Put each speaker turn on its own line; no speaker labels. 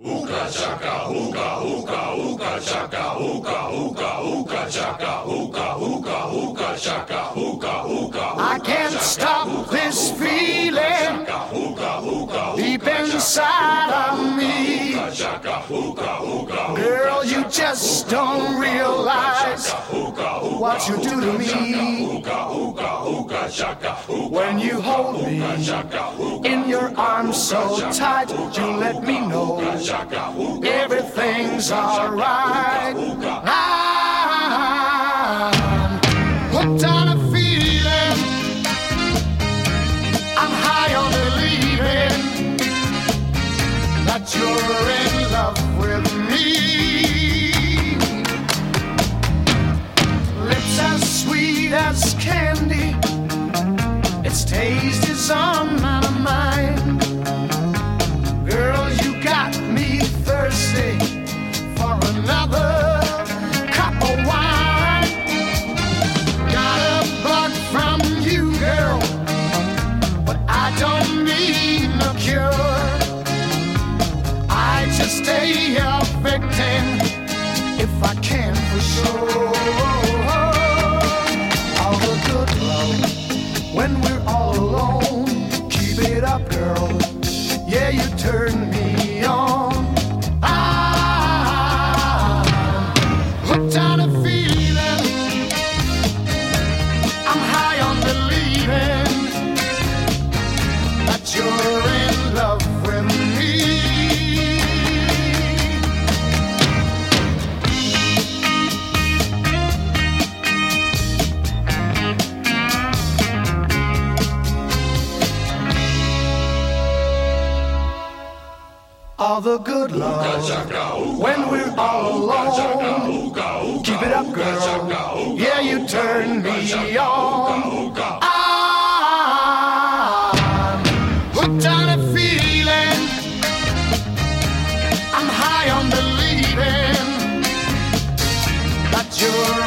Ooka chaka, ooka, ooka, ooka chaka, ooka, ooka, ooka chaka, ooka, ooka, ooka chaka, ooka, ooka.
I can't stop this feeling deep inside of me. Girl, you just don't realize what you do to me. When you hold me in your arms so tight, you let me know everything's alright. I'm hooked on a feeling, I'm high on believing that you're in love with me. Lips as sweet as candy, its taste is on my mind. Girl, you got me thirsty for another cup of wine. Got a bug from you, girl, but I don't need no cure. I just stay a victim if I can for sure. All the good love when we're all alone. Keep it up, girl. Yeah, you turn me on. I'm hooked on a feeling, I'm high on believing that you're in love with me. All the good love when we're all alone. Keep it up, girl. Yeah, you turn me on. I'm hooked on a feeling, I'm high on believing that you're